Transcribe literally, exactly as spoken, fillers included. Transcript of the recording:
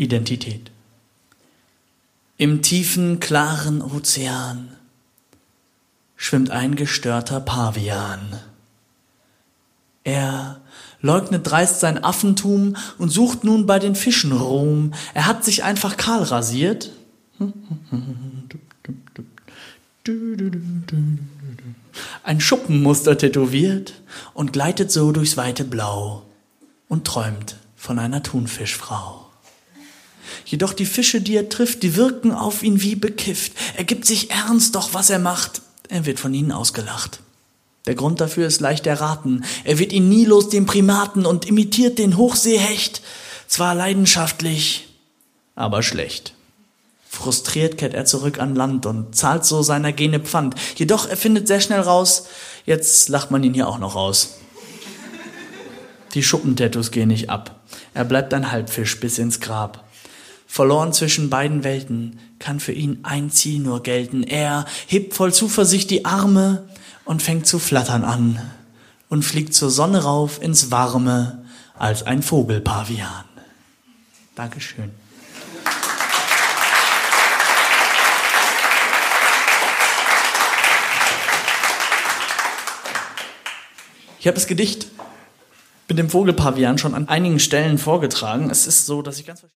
Identität. Im tiefen, klaren Ozean schwimmt ein gestörter Pavian. Er leugnet dreist sein Affentum und sucht nun bei den Fischen Ruhm. Er hat sich einfach kahl rasiert. Ein Schuppenmuster tätowiert und gleitet so durchs weite Blau und träumt von einer Thunfischfrau. Jedoch die Fische, die er trifft, die wirken auf ihn wie bekifft. Er gibt sich ernst, doch was er macht, er wird von ihnen ausgelacht. Der Grund dafür ist leicht erraten. Er wird ihn nie los, den Primaten, und imitiert den Hochseehecht. Zwar leidenschaftlich, aber schlecht. Frustriert kehrt er zurück an Land und zahlt so seiner Gene Pfand. Jedoch er findet sehr schnell raus, jetzt lacht man ihn hier auch noch aus. Die Schuppentattoos gehen nicht ab. Er bleibt ein Halbfisch bis ins Grab. Verloren zwischen beiden Welten kann für ihn ein Ziel nur gelten. Er hebt voll Zuversicht die Arme und fängt zu flattern an und fliegt zur Sonne rauf ins Warme als ein Vogelpavian. Dankeschön. Ich habe das Gedicht mit dem Vogelpavian schon an einigen Stellen vorgetragen. Es ist so, dass ich ganz